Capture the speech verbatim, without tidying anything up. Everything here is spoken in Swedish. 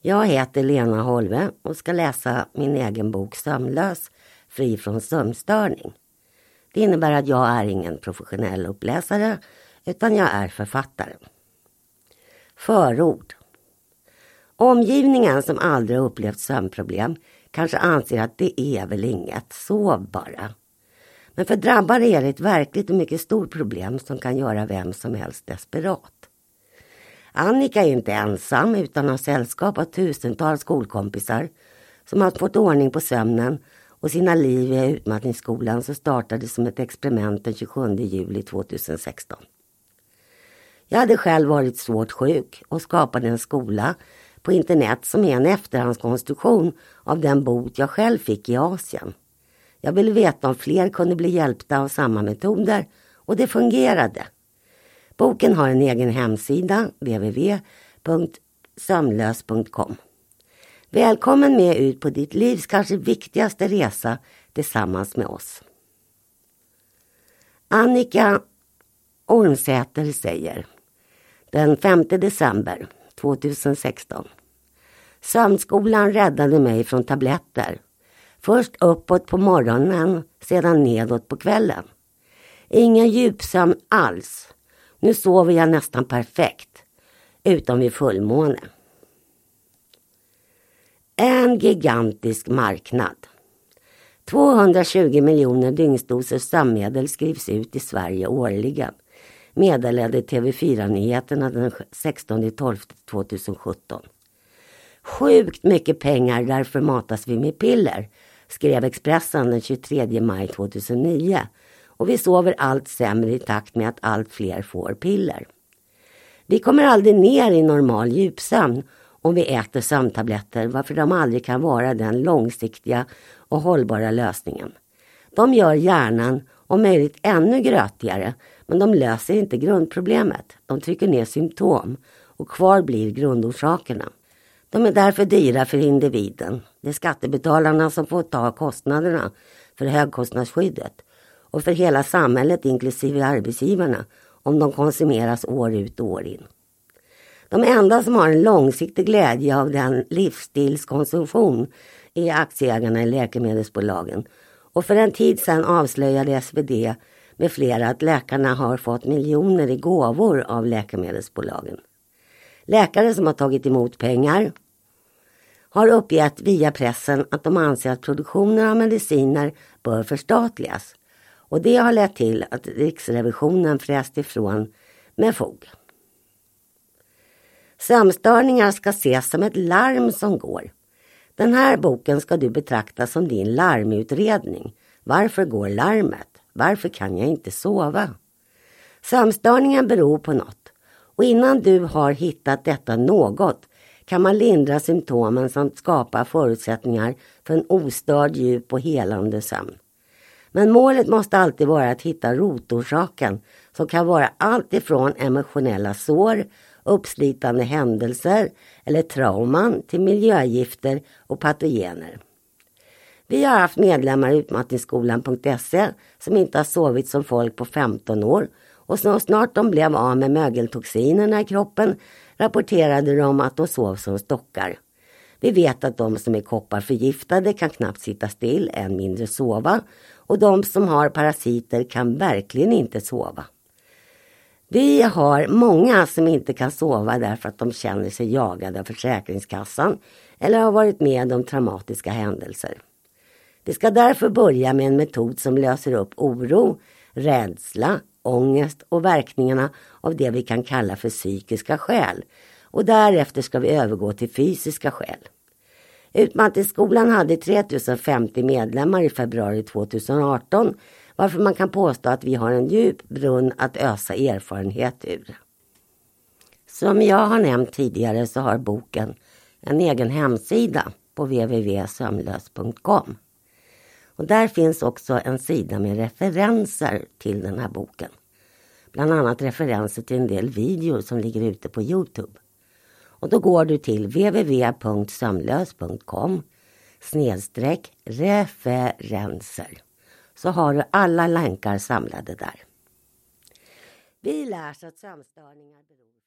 Jag heter Lena Holve och ska läsa min egen bok Sömnlös, fri från sömnstörning. Det innebär att jag är ingen professionell uppläsare utan jag är författare. Förord. Omgivningen som aldrig har upplevt sömnproblem kanske anser att det är väl inget, sov bara. Men för drabbade är det ett verkligt och mycket stort problem som kan göra vem som helst desperat. Annika är inte ensam utan har sällskap av tusentals skolkompisar som har fått ordning på sömnen och sina liv i utmattningsskolan som startade som ett experiment den tjugosjunde juli tjugohundrasexton. Jag hade själv varit svårt sjuk och skapade en skola på internet som är en efterhandskonstruktion av den bot jag själv fick i Asien. Jag ville veta om fler kunde bli hjälpta av samma metoder och det fungerade. Boken har en egen hemsida, w w w punkt sömnlös punkt com. Välkommen med ut på ditt livs kanske viktigaste resa tillsammans med oss. Annika Ormsäter säger den femte december tjugohundrasexton. Sömnskolan räddade mig från tabletter. Först uppåt på morgonen, sedan nedåt på kvällen. Ingen djupsömn alls. Nu sover jag nästan perfekt, utom vid fullmåne. En gigantisk marknad. tvåhundratjugo miljoner dygnsdoser sömnmedel skrivs ut i Sverige årligen, meddelade T V fyra-nyheterna den sextonde december tjugohundrasjutton. Sjukt mycket pengar, därför matas vi med piller, skrev Expressen den tjugotredje maj tjugohundranio. Och vi sover allt sämre i takt med att allt fler får piller. Vi kommer aldrig ner i normal djupsömn om vi äter sömntabletter, varför de aldrig kan vara den långsiktiga och hållbara lösningen. De gör hjärnan om möjligt ännu grötigare, men de löser inte grundproblemet. De trycker ner symptom och kvar blir grundorsakerna. De är därför dyra för individen. Det är skattebetalarna som får ta kostnaderna för högkostnadsskyddet och för hela samhället inklusive arbetsgivarna om de konsumeras år ut och år in. De enda som har en långsiktig glädje av den livsstilskonsumtion är aktieägarna i läkemedelsbolagen. Och för en tid sedan avslöjade S V D med flera att läkarna har fått miljoner i gåvor av läkemedelsbolagen. Läkare som har tagit emot pengar har uppgett via pressen att de anser att produktionen av mediciner bör förstatligas. Och det har lett till att Riksrevisionen fräst ifrån med fog. Sömnstörningar ska ses som ett larm som går. Den här boken ska du betrakta som din larmutredning. Varför går larmet? Varför kan jag inte sova? Sömnstörningen beror på något. Och innan du har hittat detta något kan man lindra symptomen samt skapa förutsättningar för en ostörd, djup och helande sömn. Men målet måste alltid vara att hitta rotorsaken som kan vara allt ifrån emotionella sår, uppslitande händelser eller trauman till miljögifter och patogener. Vi har haft medlemmar i utmattningsskolan punkt se som inte har sovit som folk på femton år och så snart de blev av med mögeltoxinerna i kroppen rapporterade de att de sov som stockar. Vi vet att de som är kopparförgiftade kan knappt sitta still, än mindre sova, och de som har parasiter kan verkligen inte sova. Vi har många som inte kan sova därför att de känner sig jagade av Försäkringskassan eller har varit med om traumatiska händelser. Vi ska därför börja med en metod som löser upp oro, rädsla, ångest och verkningarna av det vi kan kalla för psykiska skäl. Och därefter ska vi övergå till fysiska skäl. Utmattningsskolan hade tre tusen femtio medlemmar i februari tjugohundraarton, varför man kan påstå att vi har en djup brunn att ösa erfarenhet ur. Som jag har nämnt tidigare så har boken en egen hemsida på w w w punkt sömnlös punkt com. Och där finns också en sida med referenser till den här boken. Bland annat referenser till en del videor som ligger ute på YouTube. Och då går du till w w w punkt sömnlös punkt com snedstreck referenser. Så har du alla länkar samlade där. Vi lär oss att sömnstörningar beror